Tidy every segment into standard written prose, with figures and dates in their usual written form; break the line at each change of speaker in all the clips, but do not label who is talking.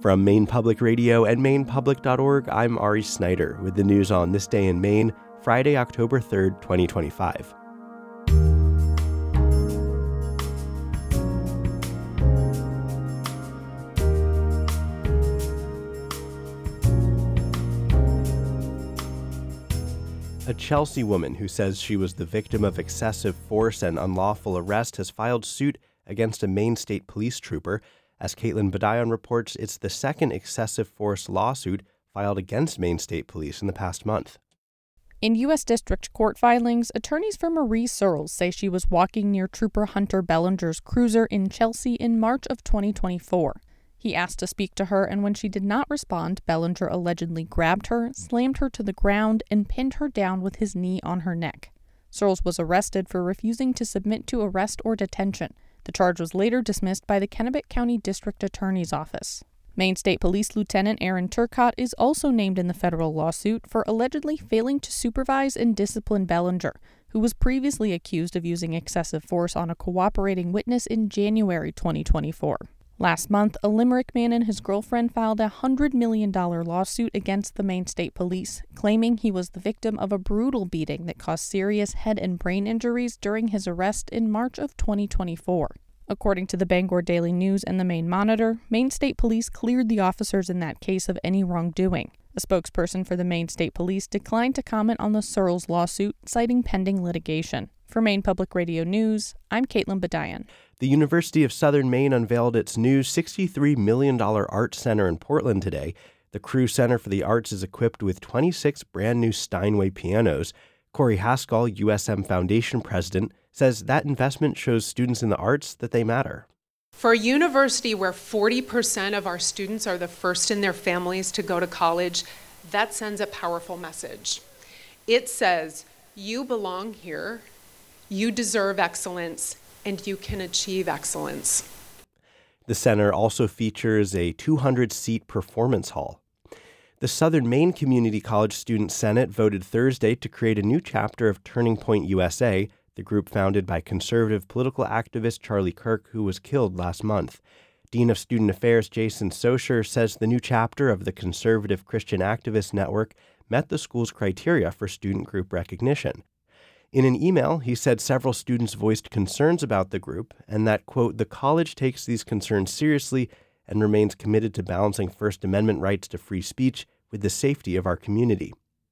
From Maine Public Radio and MainePublic.org, I'm Ari Snyder with the news on this day in Maine, Friday, October 3rd, 2025. A Chelsea woman who says she was the victim of excessive force and unlawful arrest has filed suit against a Maine State Police trooper. As Caitlin Badayon reports, it's the second excessive force lawsuit filed against Maine State Police in the past month.
In U.S. District Court filings, attorneys for Marie Searles say she was walking near Trooper Hunter Bellinger's cruiser in Chelsea in March of 2024. He asked to speak to her, and when she did not respond, Bellinger allegedly grabbed her, slammed her to the ground, and pinned her down with his knee on her neck. Searles was arrested for refusing to submit to arrest or detention. The charge was later dismissed by the Kennebec County District Attorney's Office. Maine State Police Lieutenant Aaron Turcotte is also named in the federal lawsuit for allegedly failing to supervise and discipline Bellinger, who was previously accused of using excessive force on a cooperating witness in January 2024. Last month, a Limerick man and his girlfriend filed a $100 million lawsuit against the Maine State Police, claiming he was the victim of a brutal beating that caused serious head and brain injuries during his arrest in March of 2024. According to the Bangor Daily News and the Maine Monitor, Maine State Police cleared the officers in that case of any wrongdoing. A spokesperson for the Maine State Police declined to comment on the Searles lawsuit, citing pending litigation. For Maine Public Radio News, I'm Caitlin Badayon.
The University of Southern Maine unveiled its new $63 million Arts Center in Portland today. The Crew Center for the Arts is equipped with 26 brand new Steinway pianos. Corey Haskell, USM Foundation president, says that investment shows students in the arts that they matter.
For a university where 40% of our students are the first in their families to go to college, that sends a powerful message. It says, you belong here, you deserve excellence, and you can achieve excellence.
The center also features a 200-seat performance hall. The Southern Maine Community College Student Senate voted Thursday to create a new chapter of Turning Point USA, the group founded by conservative political activist Charlie Kirk, who was killed last month. Dean of Student Affairs Jason Socher says the new chapter of the Conservative Christian Activist Network met the school's criteria for student group recognition. In an email, he said several students voiced concerns about the group and that, quote, the college takes these concerns seriously and remains committed to balancing First Amendment rights to free speech with the safety of our community.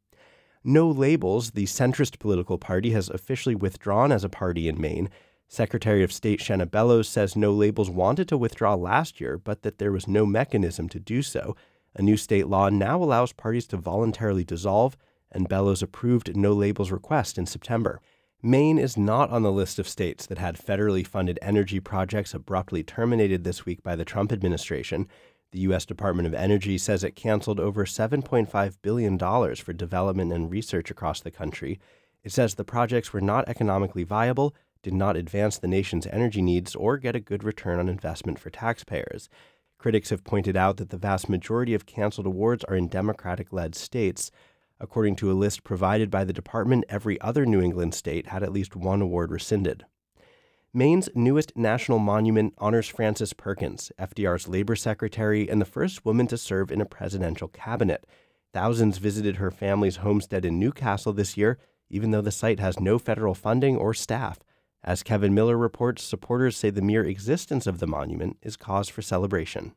No Labels, the centrist political party, has officially withdrawn as a party in Maine. Secretary of State Shenna Bellows says No Labels wanted to withdraw last year, but that there was no mechanism to do so. A new state law now allows parties to voluntarily dissolve, and Bellows approved No Labels' request in September. Maine is not on the list of states that had federally funded energy projects abruptly terminated this week by the Trump administration. The U.S. Department of Energy says it canceled over $7.5 billion for development and research across the country. It says the projects were not economically viable, did not advance the nation's energy needs, or get a good return on investment for taxpayers. Critics have pointed out that the vast majority of canceled awards are in Democratic-led states. According to a list provided by the department, every other New England state had at least one award rescinded. Maine's newest national monument honors Frances Perkins, FDR's labor secretary and the first woman to serve in a presidential cabinet. Thousands visited her family's homestead in Newcastle this year, even though the site has no federal funding or staff. As Kevin Miller reports, supporters say the mere existence of the monument is cause for celebration.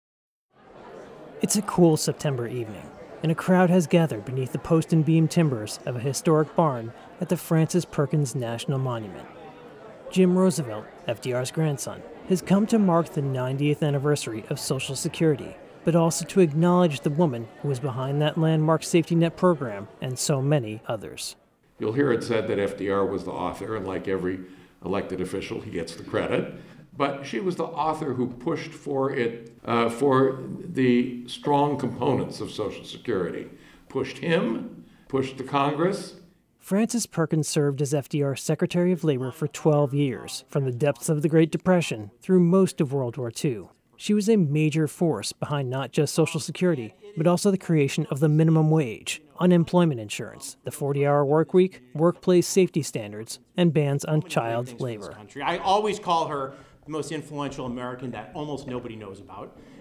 It's a cool September evening, and a crowd has gathered beneath the post and beam timbers of a historic barn at the Frances Perkins National Monument. Jim Roosevelt, FDR's grandson, has come to mark the 90th anniversary of Social Security, but also to acknowledge the woman who was behind that landmark safety net program and so many others.
You'll hear it said that FDR was the author, and like every elected official, he gets the credit. But she was the author who pushed for it, for the strong components of Social Security. Pushed him, pushed the Congress.
Frances Perkins served as FDR's Secretary of Labor for 12 years, from the depths of the Great Depression through most of World War II. She was a major force behind not just Social Security, but also the creation of the minimum wage, unemployment insurance, the 40-hour work week, workplace safety standards, and bans on child labor.
I always call her the most influential American that almost nobody knows about.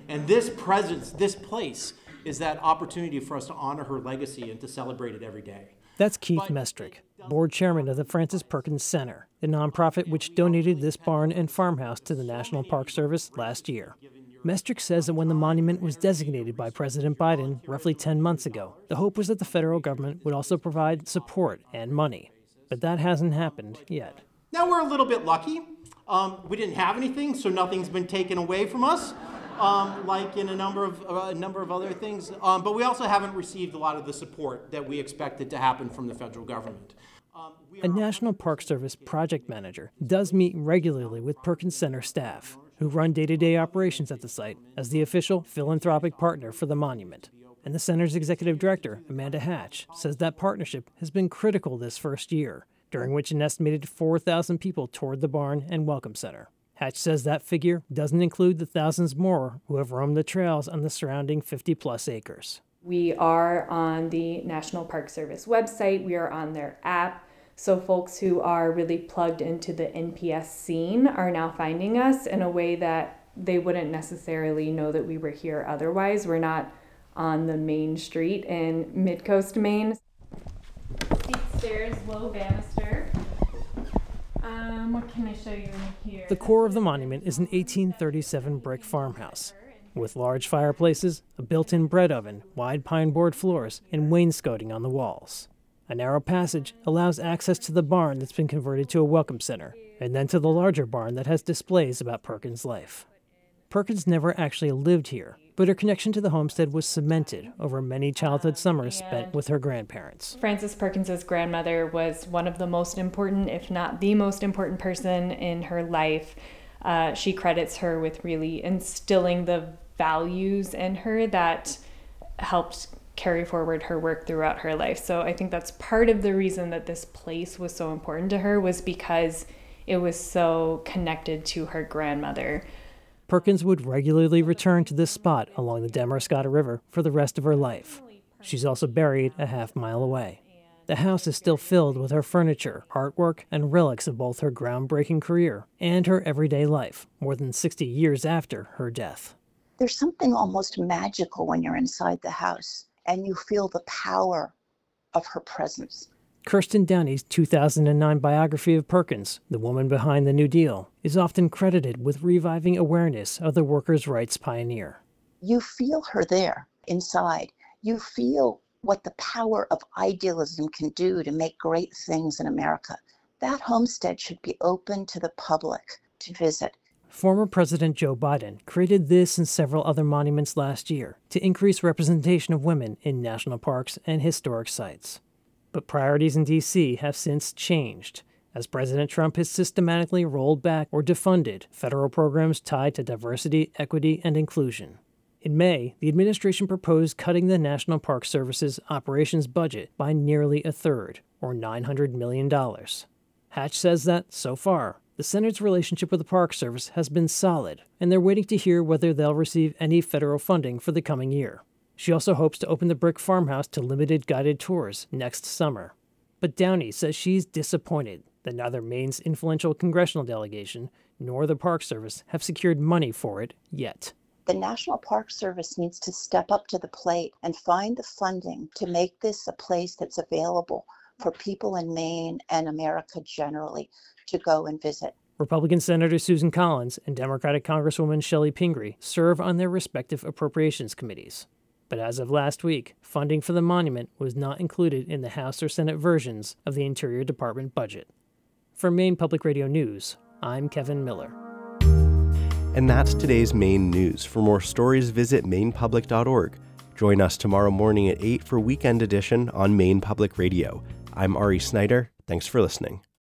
And this presence, this place, is that opportunity for us to honor her legacy and to celebrate it every day.
That's Keith Mestrick, board chairman of the Frances Perkins Center, the nonprofit which donated this barn and farmhouse to the National Park Service last year. Mestrick says that when the monument was designated by President Biden roughly 10 months ago, the hope was that the federal government would also provide support and money. But that hasn't happened yet.
Now we're a little bit lucky. We didn't have anything, so nothing's been taken away from us, like in a number of other things. But we also haven't received a lot of the support that we expected to happen from the federal government.
A National Park Service project manager does meet regularly with Perkins Center staff, who run day-to-day operations at the site as the official philanthropic partner for the monument. And the center's executive director, Amanda Hatch, says that partnership has been critical this first year, during which an estimated 4,000 people toured the barn and welcome center. Hatch says that figure doesn't include the thousands more who have roamed the trails on the surrounding 50-plus acres.
We are on the National Park Service website. We are on their app. So folks who are really plugged into the NPS scene are now finding us in a way that they wouldn't necessarily know that we were here otherwise. We're not on the main street in Midcoast, Maine. Steep stairs, low banister. What can I show you in here?
The core of the monument is an 1837 brick farmhouse with large fireplaces, a built-in bread oven, wide pine board floors, and wainscoting on the walls. A narrow passage allows access to the barn that's been converted to a welcome center, and then to the larger barn that has displays about Perkins' life. Perkins never actually lived here, but her connection to the homestead was cemented over many childhood summers spent with her grandparents.
Frances Perkins' grandmother was one of the most important, if not the most important person in her life. She credits her with really instilling the values in her that helped carry forward her work throughout her life. So I think that's part of the reason that this place was so important to her, was because it was so connected to her grandmother.
Perkins would regularly return to this spot along the Damariscotta River for the rest of her life. She's also buried a half-mile away. The house is still filled with her furniture, artwork, and relics of both her groundbreaking career and her everyday life, more than 60 years after her death.
There's something almost magical when you're inside the house and you feel the power of her presence.
Kirsten Downey's 2009 biography of Perkins, The Woman Behind the New Deal, is often credited with reviving awareness of the workers' rights pioneer.
You feel her there, inside. You feel what the power of idealism can do to make great things in America. That homestead should be open to the public to visit.
Former President Joe Biden created this and several other monuments last year to increase representation of women in national parks and historic sites. But priorities in D.C. have since changed, as President Trump has systematically rolled back or defunded federal programs tied to diversity, equity, and inclusion. In May, the administration proposed cutting the National Park Service's operations budget by nearly a third, or $900 million. Hatch says that, so far, the Center's relationship with the Park Service has been solid, and they're waiting to hear whether they'll receive any federal funding for the coming year. She also hopes to open the brick farmhouse to limited guided tours next summer. But Downey says she's disappointed that neither Maine's influential congressional delegation nor the Park Service have secured money for it yet.
The National Park Service needs to step up to the plate and find the funding to make this a place that's available for people in Maine and America generally to go and visit.
Republican Senator Susan Collins and Democratic Congresswoman Shelley Pingree serve on their respective appropriations committees. But as of last week, funding for the monument was not included in the House or Senate versions of the Interior Department budget. For Maine Public Radio News, I'm Kevin Miller.
And that's today's Maine News. For more stories, visit mainepublic.org. Join us tomorrow morning at 8 for Weekend Edition on Maine Public Radio. I'm Ari Snyder. Thanks for listening.